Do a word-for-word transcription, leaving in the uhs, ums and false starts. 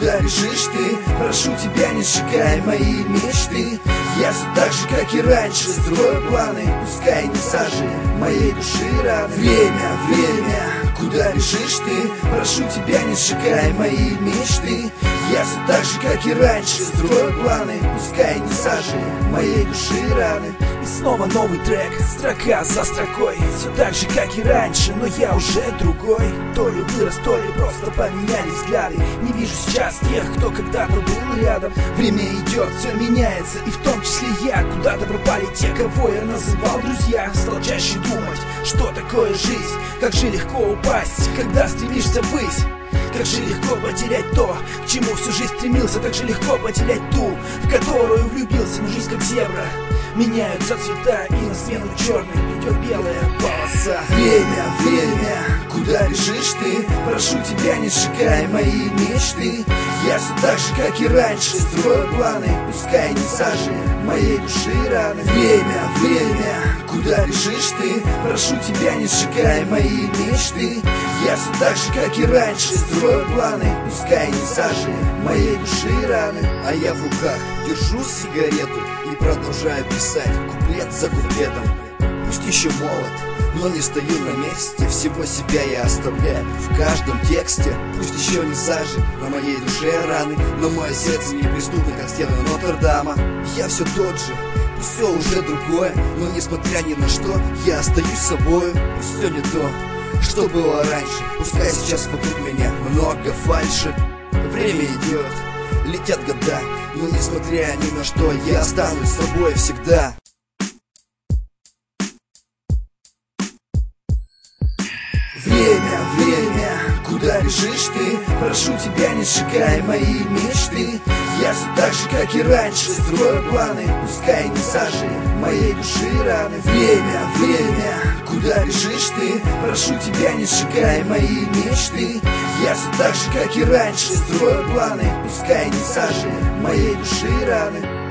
куда бежишь ты? Прошу тебя, не сжигай мои мечты. Я все так же, как и раньше, строю планы, пускай не сажи моей души раны. Время, время, куда бежишь ты? Прошу тебя, не сжигай мои мечты. Я все так же, как и раньше, строю планы, пускай не сажи моей души раны. И снова новый трек, строка за строкой. Все так же, как и раньше, но я уже другой. То ли вырос, то ли просто поменяли взгляды. Не вижу сейчас тех, кто когда-то был рядом. Время идет, все меняется, и в том числе я. Куда-то пропали те, кого я называл друзья. Стал чаще думать, что такое жизнь. Как же легко упасть, когда стремишься ввысь. Как же легко потерять то, к чему всю жизнь стремился. Так же легко потерять ту, в которую влюбился. Но жизнь как зебра, меняются цвета, и на смену черной придет белая полоса. Время, время, куда бежишь ты? Прошу тебя, не сжигай мои мечты. Я все так же, как и раньше, строю планы, пускай не сажи моей души раны. Время, время, куда бежишь ты? Прошу тебя, не сжигай мои мечты. Я все так же, как и раньше, строю планы, пускай не сажи моей души раны. А я в руках держу сигарету и продолжаю писать куплет за куплетом. Пусть еще молод, но не стою на месте. Всего себя я оставляю в каждом тексте. Пусть еще не зажит на моей душе раны, но мое сердце неприступно, как стены Нотр-Дама. Я все тот же, пусть все уже другое, но несмотря ни на что, я остаюсь собою. Пусть все не то, что было раньше. Пускай сейчас вокруг меня много фальши. Время идет, летят года, но несмотря ни на что, я останусь собой всегда. Время, время, куда бежишь ты? Прошу тебя, не сжигай мои мечты. Я все так же, как и раньше, строю планы, пускай не сажи моей души раны. Время, время, куда бежишь ты? Прошу тебя, не сжигай мои мечты. Я все так же, как и раньше, строю планы, пускай не сажи моей души раны.